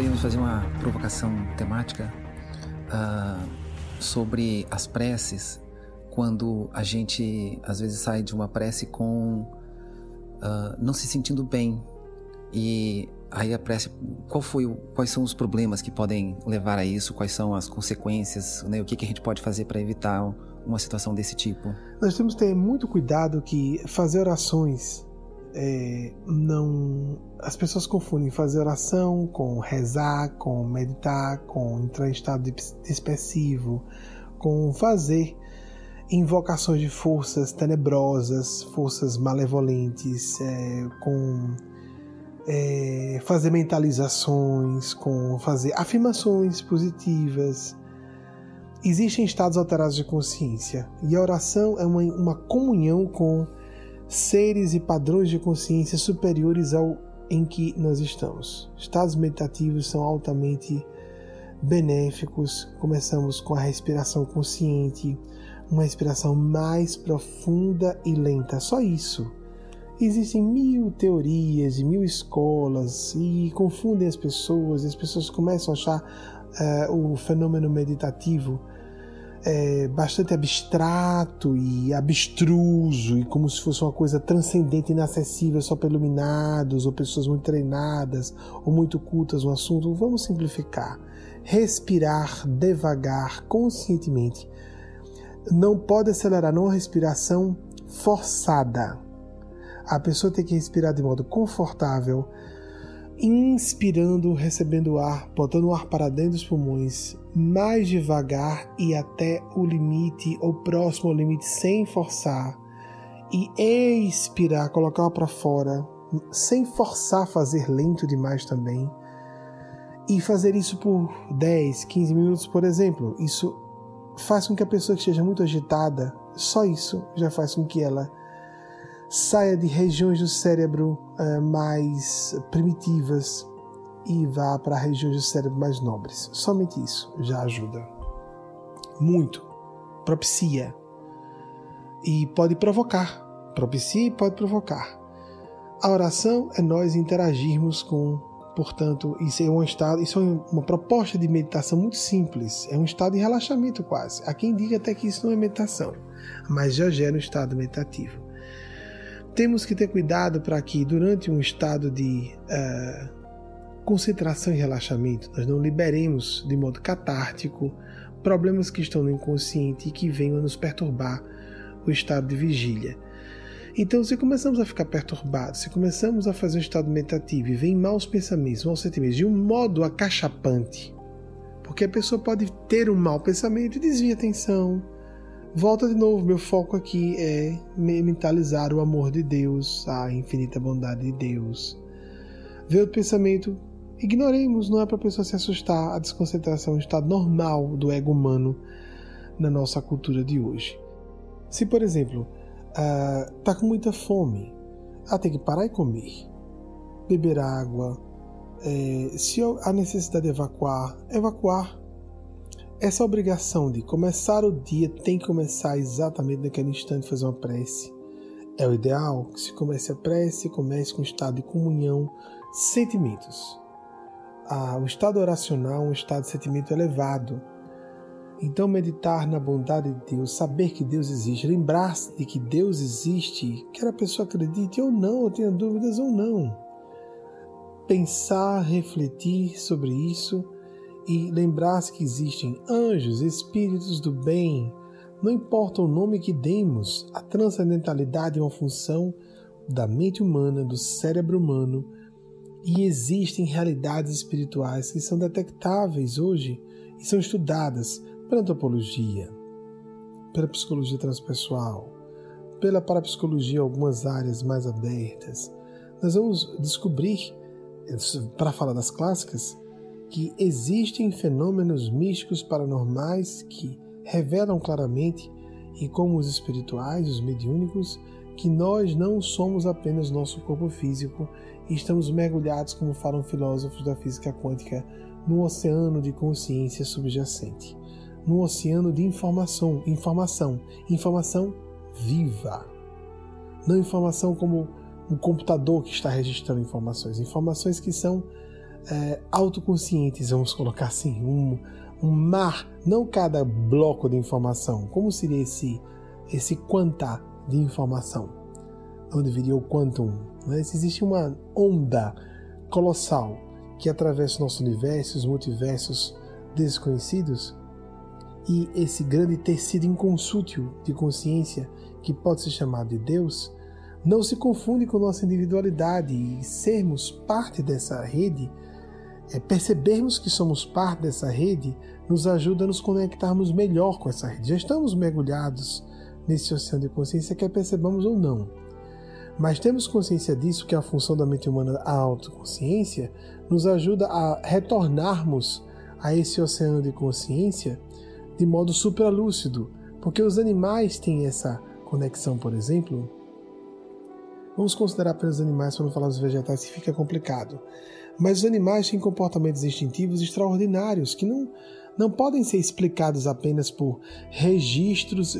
gostaríamos de fazer uma provocação temática sobre as preces, quando a gente às vezes sai de uma prece com não se sentindo bem, e aí a prece, quais são os problemas que podem levar a isso, quais são as consequências, né? O que a gente pode fazer para evitar uma situação desse tipo? Nós temos que ter muito cuidado que fazer orações as pessoas confundem fazer oração com rezar, com meditar, com entrar em estado dispersivo, com fazer invocações de forças tenebrosas, forças malevolentes, com fazer mentalizações, com fazer afirmações positivas. Existem estados alterados de consciência, e a oração é uma comunhão com seres e padrões de consciência superiores ao em que nós estamos. Estados meditativos são altamente benéficos. Começamos com a respiração consciente, uma respiração mais profunda e lenta. Só isso. Existem 1000 teorias e 1000 escolas e confundem as pessoas começam a achar o fenômeno meditativo bastante abstrato e abstruso, e como se fosse uma coisa transcendente, inacessível só para iluminados ou pessoas muito treinadas ou muito cultas no assunto. Vamos simplificar. Respirar devagar, conscientemente. Não pode acelerar, não é uma respiração forçada. A pessoa tem que respirar de modo confortável, inspirando, recebendo ar, botando o ar para dentro dos pulmões, mais devagar e até o limite, ou próximo ao limite, sem forçar. E expirar, colocar para fora, sem forçar, fazer lento demais também. E fazer isso por 10, 15 minutos, por exemplo. Isso faz com que a pessoa que esteja muito agitada, só isso já faz com que ela saia de regiões do cérebro mais primitivas e vá para regiões do cérebro mais nobres. Somente isso já ajuda muito. Propicia e pode provocar. Propicia e pode provocar. A oração é nós interagirmos com, portanto, isso é uma proposta de meditação muito simples. É um estado de relaxamento quase. Há quem diga até que isso não é meditação, mas já gera um estado meditativo. Temos que ter cuidado para que durante um estado de concentração e relaxamento nós não liberemos de modo catártico problemas que estão no inconsciente e que venham a nos perturbar o estado de vigília. Então, se começamos a ficar perturbados, se começamos a fazer um estado meditativo e vem maus pensamentos, maus sentimentos de um modo acachapante, porque a pessoa pode ter um mau pensamento e desvia a atenção. Volta de novo, meu foco aqui é mentalizar o amor de Deus, a infinita bondade de Deus. Ver o pensamento, ignoremos, não é para a pessoa se assustar. A desconcentração é um estado normal do ego humano na nossa cultura de hoje. Se, por exemplo, está com muita fome, tem que parar e comer, beber água. Se há necessidade de evacuar. Essa obrigação de começar o dia tem que começar exatamente naquele instante, fazer uma prece. É o ideal que se comece a prece, comece com um estado de comunhão, sentimentos. O estado oracional é um estado de sentimento elevado. Então, meditar na bondade de Deus, saber que Deus existe, lembrar-se de que Deus existe, quer a pessoa acredite ou não, ou tenha dúvidas ou não. Pensar, refletir sobre isso e lembrar-se que existem anjos, espíritos do bem. Não importa o nome que demos, a transcendentalidade é uma função da mente humana, do cérebro humano, e existem realidades espirituais que são detectáveis hoje e são estudadas pela antropologia, pela psicologia transpessoal, pela parapsicologia, algumas áreas mais abertas. Nós vamos descobrir, para falar das clássicas, que existem fenômenos místicos paranormais que revelam claramente, e como os espirituais, os mediúnicos, que nós não somos apenas nosso corpo físico e estamos mergulhados, como falam filósofos da física quântica, num oceano de consciência subjacente, num oceano de informação viva, não informação como um computador que está registrando informações que são autoconscientes, vamos colocar assim, um mar, não cada bloco de informação. Como seria esse quanta de informação? Onde viria o quantum? Né? Se existe uma onda colossal que atravessa o nosso universo, os multiversos desconhecidos, e esse grande tecido inconsútil de consciência que pode ser chamado de Deus, não se confunde com nossa individualidade, e sermos parte dessa rede, percebermos que somos parte dessa rede, nos ajuda a nos conectarmos melhor com essa rede. Já estamos mergulhados nesse oceano de consciência, quer percebamos ou não. Mas temos consciência disso, que a função da mente humana, a autoconsciência, nos ajuda a retornarmos a esse oceano de consciência de modo supralúcido, porque os animais têm essa conexão, por exemplo. Vamos considerar apenas os animais para não falar dos vegetais, que fica complicado. Mas os animais têm comportamentos instintivos extraordinários que não podem ser explicados apenas por registros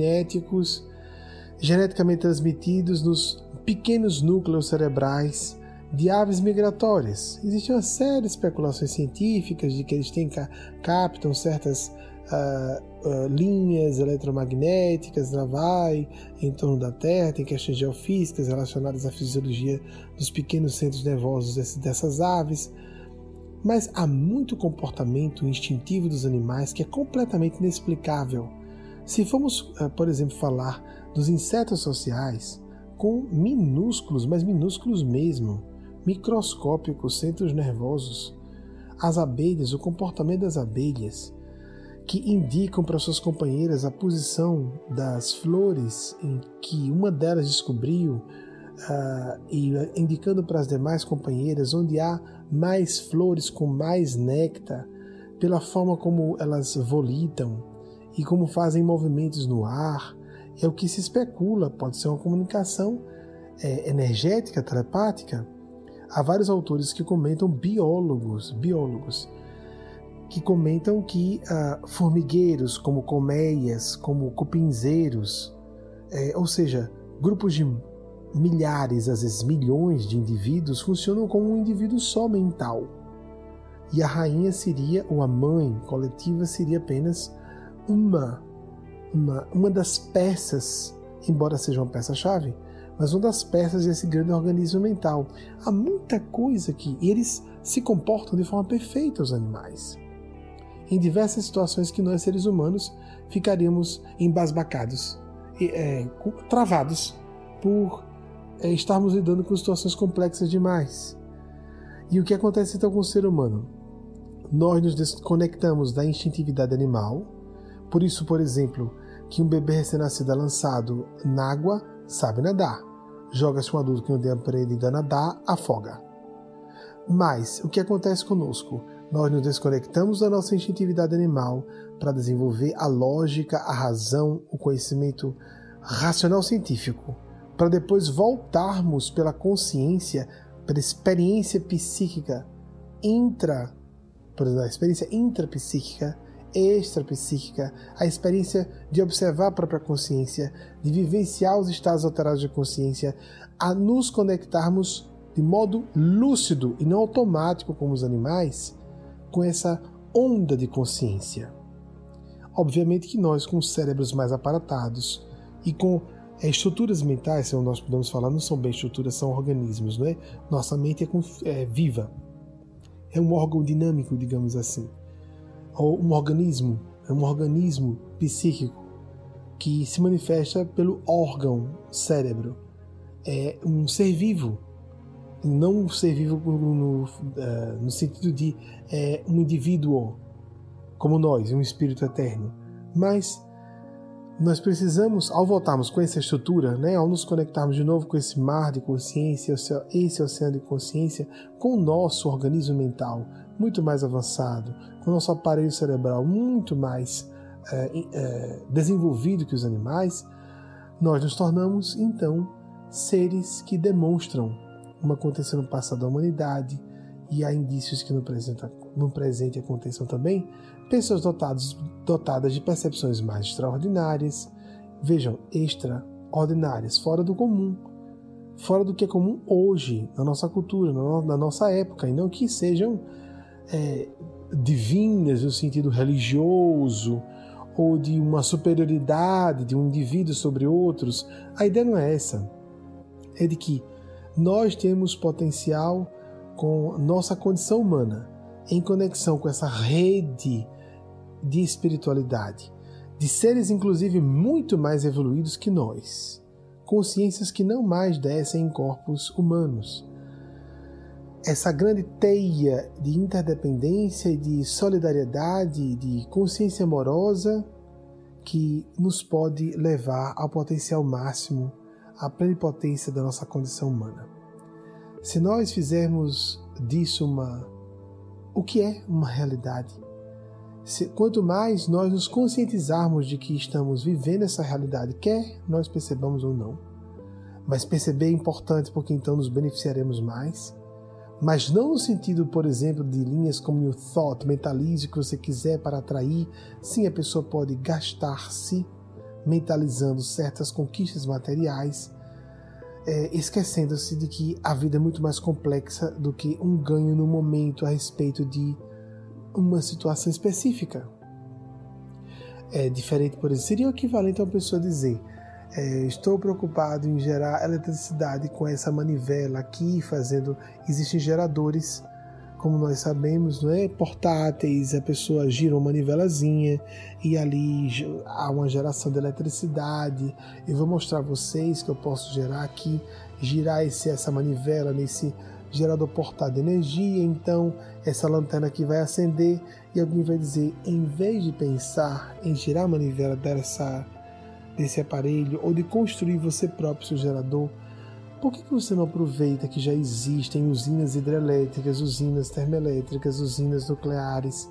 geneticamente transmitidos nos pequenos núcleos cerebrais de aves migratórias. Existe uma série de especulações científicas de que eles captam certas linhas eletromagnéticas em torno da Terra, tem questões geofísicas relacionadas à fisiologia dos pequenos centros nervosos dessas aves, mas há muito comportamento instintivo dos animais que é completamente inexplicável. Se formos, por exemplo, falar dos insetos sociais, com minúsculos, mas minúsculos mesmo, microscópicos centros nervosos, as abelhas, o comportamento das abelhas, que indicam para suas companheiras a posição das flores em que uma delas descobriu, e indicando para as demais companheiras onde há mais flores com mais néctar, pela forma como elas volitam e como fazem movimentos no ar, é o que se especula, pode ser uma comunicação energética, telepática. Há vários autores que comentam, biólogos, que comentam que formigueiros, como colmeias, como cupinzeiros, ou seja, grupos de milhares, às vezes milhões de indivíduos, funcionam como um indivíduo só mental. E a rainha seria, ou a mãe coletiva, seria apenas uma das peças, embora seja uma peça-chave, mas uma das peças desse grande organismo mental. Há muita coisa e eles se comportam de forma perfeita, os animais. Em diversas situações que nós, seres humanos, ficaríamos embasbacados, travados por estarmos lidando com situações complexas demais. E o que acontece então com o ser humano? Nós nos desconectamos da instintividade animal. Por isso, por exemplo, que um bebê recém-nascido é lançado na água, sabe nadar. Joga-se um adulto que não tem aprendido a nadar, afoga. Mas o que acontece conosco? Nós nos desconectamos da nossa instintividade animal para desenvolver a lógica, a razão, o conhecimento racional científico, para depois voltarmos pela consciência, pela experiência psíquica por exemplo, a experiência intrapsíquica, extrapsíquica, a experiência de observar a própria consciência, de vivenciar os estados alterados de consciência, a nos conectarmos de modo lúcido e não automático como os animais, com essa onda de consciência. Obviamente que nós, com cérebros mais aparatados e com estruturas mentais, se nós podemos falar, não são bem estruturas, são organismos, não é? Nossa mente é viva, é um órgão dinâmico, digamos assim, ou um organismo, é um organismo psíquico que se manifesta pelo órgão cérebro. É um ser vivo, não um ser vivo no sentido de um indivíduo como nós, um espírito eterno, mas nós precisamos, ao voltarmos com essa estrutura, ao nos conectarmos de novo com esse mar de consciência, esse oceano de consciência, com o nosso organismo mental muito mais avançado, com o nosso aparelho cerebral muito mais desenvolvido que os animais, nós nos tornamos, então, seres que demonstram como aconteceu no passado da humanidade, e há indícios que no presente aconteçam também, pessoas dotadas de percepções mais extraordinárias, vejam, extraordinárias, fora do comum, fora do que é comum hoje, na nossa cultura, na nossa época, e não que sejam divinas no sentido religioso ou de uma superioridade de um indivíduo sobre outros. A ideia não é essa. É de que nós temos potencial com nossa condição humana, em conexão com essa rede de espiritualidade, de seres inclusive muito mais evoluídos que nós, consciências que não mais descem em corpos humanos. Essa grande teia de interdependência e de solidariedade, de consciência amorosa, que nos pode levar ao potencial máximo, à plenipotência da nossa condição humana. Se nós fizermos disso o que é uma realidade, quanto mais nós nos conscientizarmos de que estamos vivendo essa realidade, quer nós percebamos ou não, mas perceber é importante porque então nos beneficiaremos mais, mas não no sentido, por exemplo, de linhas como New Thought, mentalize o que você quiser para atrair. Sim, a pessoa pode gastar-se mentalizando certas conquistas materiais, esquecendo-se de que a vida é muito mais complexa do que um ganho no momento a respeito de uma situação específica. É diferente, por exemplo, seria o equivalente a uma pessoa dizer: estou preocupado em gerar eletricidade com essa manivela aqui, existem geradores, como nós sabemos, não é? Portáteis, a pessoa gira uma manivelazinha e ali há uma geração de eletricidade. Eu vou mostrar a vocês que eu posso girar essa manivela nesse gerador portátil de energia, então essa lanterna aqui vai acender e alguém vai dizer, em vez de pensar em girar a manivela desse aparelho ou de construir você próprio seu gerador, por que você não aproveita que já existem usinas hidrelétricas, usinas termoelétricas, usinas nucleares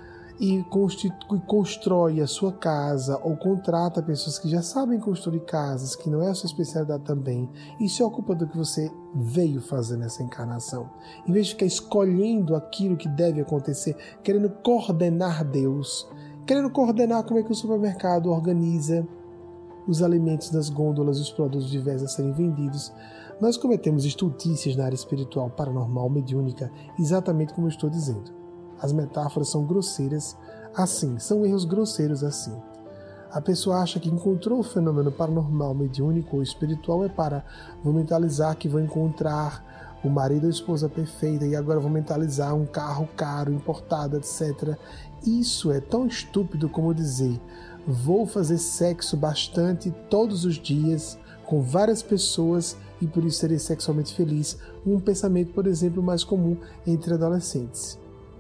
e constrói a sua casa ou contrata pessoas que já sabem construir casas, que não é a sua especialidade também, e se ocupa do que você veio fazer nessa encarnação. Em vez de ficar escolhendo aquilo que deve acontecer, querendo coordenar Deus, querendo coordenar como é que o supermercado organiza os alimentos das gôndolas e os produtos diversos a serem vendidos, nós cometemos estultícias na área espiritual, paranormal, mediúnica, exatamente como eu estou dizendo. As metáforas são grosseiras assim, são erros grosseiros assim. A pessoa acha que encontrou o fenômeno paranormal, mediúnico ou espiritual vou mentalizar que vou encontrar o marido ou a esposa perfeita e agora vou mentalizar um carro caro, importado, etc. Isso é tão estúpido como dizer: vou fazer sexo bastante todos os dias com várias pessoas e por isso serei sexualmente feliz. Um pensamento, por exemplo, mais comum entre adolescentes.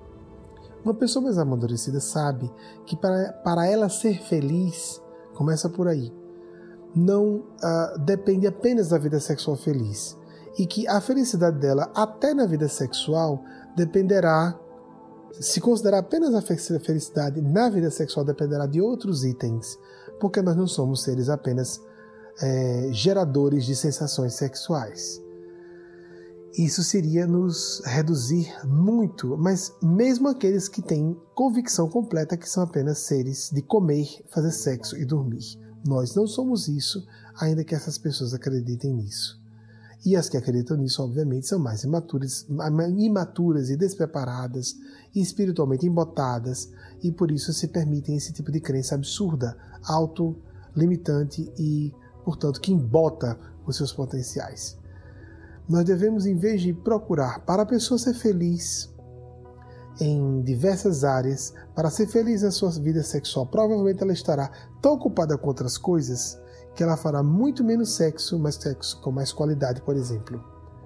Uma pessoa mais amadurecida sabe que para ela ser feliz, começa por aí, não depende apenas da vida sexual feliz. E que a felicidade dela, até na vida sexual, dependerá, se considerar apenas a felicidade na vida sexual, dependerá de outros itens, porque nós não somos seres apenas geradores de sensações sexuais. Isso seria nos reduzir muito, mas mesmo aqueles que têm convicção completa que são apenas seres de comer, fazer sexo e dormir. Nós não somos isso, ainda que essas pessoas acreditem nisso. E as que acreditam nisso, obviamente, são mais imaturas e despreparadas e espiritualmente embotadas, e por isso se permitem esse tipo de crença absurda, autolimitante e, portanto, que embota os seus potenciais. Nós devemos, em vez de procurar para a pessoa ser feliz em diversas áreas, para ser feliz na sua vida sexual, provavelmente ela estará tão ocupada com outras coisas que ela fará muito menos sexo, mas sexo com mais qualidade, por exemplo.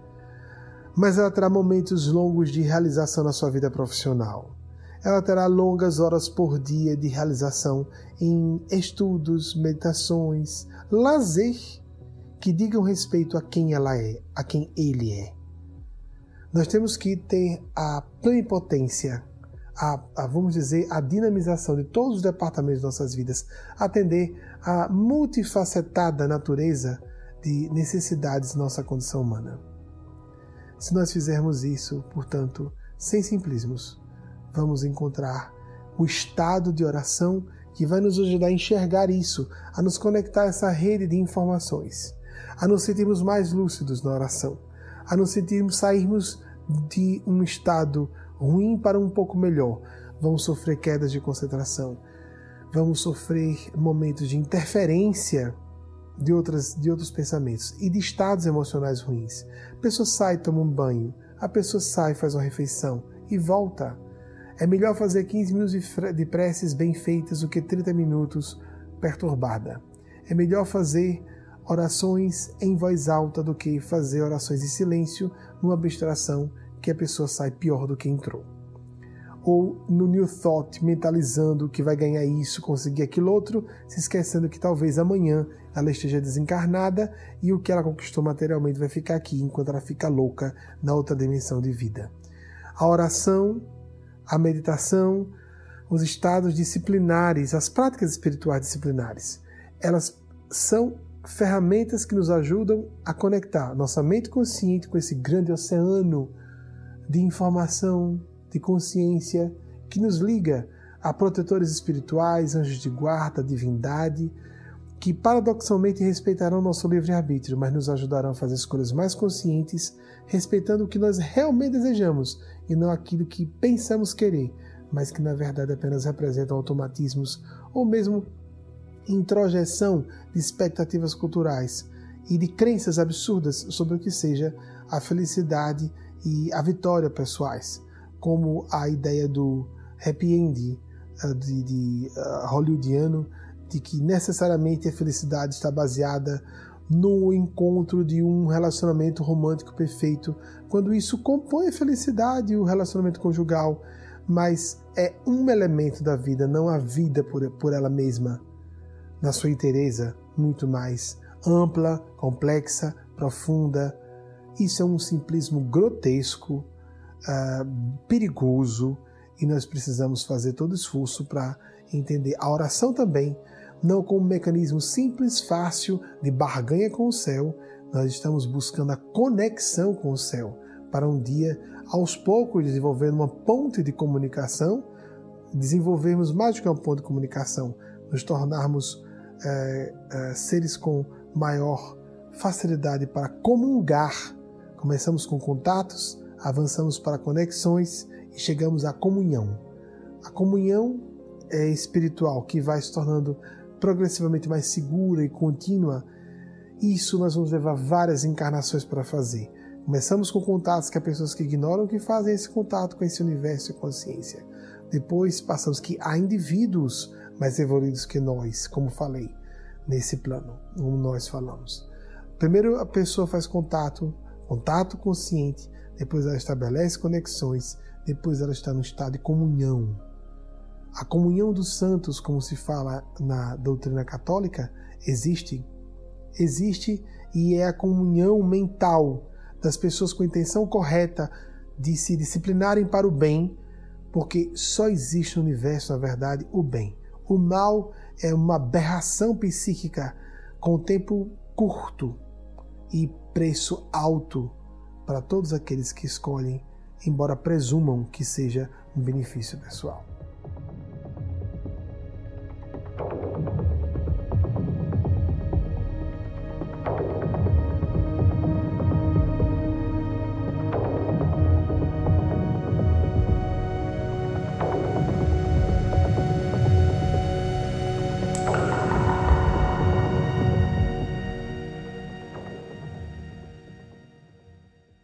Mas ela terá momentos longos de realização na sua vida profissional. Ela terá longas horas por dia de realização em estudos, meditações, lazer, que digam respeito a quem ela é, a quem ele é. Nós temos que ter a plenipotência, vamos dizer, a dinamização de todos os departamentos de nossas vidas, atender a multifacetada natureza de necessidades da nossa condição humana. Se nós fizermos isso, portanto, sem simplismos, vamos encontrar o estado de oração que vai nos ajudar a enxergar isso, a nos conectar a essa rede de informações. a nos sentirmos mais lúcidos na oração, a nos sentirmos sairmos de um estado ruim para um pouco melhor. Vamos sofrer quedas de concentração, vamos sofrer momentos de interferência de outros pensamentos e de estados emocionais ruins. A pessoa sai, toma um banho, a pessoa sai, faz uma refeição e volta. É melhor fazer 15 minutos de preces bem feitas do que 30 minutos perturbada. É melhor fazer orações em voz alta do que fazer orações em silêncio numa abstração que a pessoa sai pior do que entrou. Ou no New Thought, mentalizando que vai ganhar isso, conseguir aquilo outro, se esquecendo que talvez amanhã ela esteja desencarnada e o que ela conquistou materialmente vai ficar aqui, enquanto ela fica louca na outra dimensão de vida. A oração, a meditação, os estados disciplinares, as práticas espirituais disciplinares, elas são ferramentas que nos ajudam a conectar nossa mente consciente com esse grande oceano de informação, de consciência, que nos liga a protetores espirituais, anjos de guarda, divindade, que paradoxalmente respeitarão nosso livre-arbítrio, mas nos ajudarão a fazer escolhas mais conscientes, respeitando o que nós realmente desejamos e não aquilo que pensamos querer, mas que na verdade apenas representam automatismos ou mesmo introjeção de expectativas culturais e de crenças absurdas sobre o que seja a felicidade e a vitória pessoais, como a ideia do happy end hollywoodiano, de que necessariamente a felicidade está baseada no encontro de um relacionamento romântico perfeito, quando isso compõe a felicidade e o relacionamento conjugal, mas é um elemento da vida, não a vida por ela mesma, na sua inteireza, muito mais ampla, complexa, profunda. Isso é um simplismo grotesco, perigoso, e nós precisamos fazer todo esforço para entender a oração também, não como um mecanismo simples, fácil, de barganha com o céu. Nós estamos buscando a conexão com o céu, para um dia, aos poucos, desenvolvendo uma ponte de comunicação, desenvolvermos mais do que uma ponte de comunicação, nos tornarmos seres com maior facilidade para comungar. Começamos com contatos, avançamos para conexões e chegamos à comunhão. A comunhão é espiritual, que vai se tornando progressivamente mais segura e contínua. Isso nós vamos levar várias encarnações para fazer. Começamos com contatos que há pessoas que ignoram que fazem esse contato com esse universo e consciência. Depois passamos que há indivíduos mais evoluídos que nós, como falei, nesse plano, como nós falamos. Primeiro a pessoa faz contato consciente, depois ela estabelece conexões, depois ela está no estado de comunhão. A comunhão dos santos, como se fala na doutrina católica, existe e é a comunhão mental das pessoas com a intenção correta de se disciplinarem para o bem, porque só existe no universo, na verdade, o bem. O mal é uma aberração psíquica com tempo curto e preço alto para todos aqueles que escolhem, embora presumam que seja um benefício pessoal.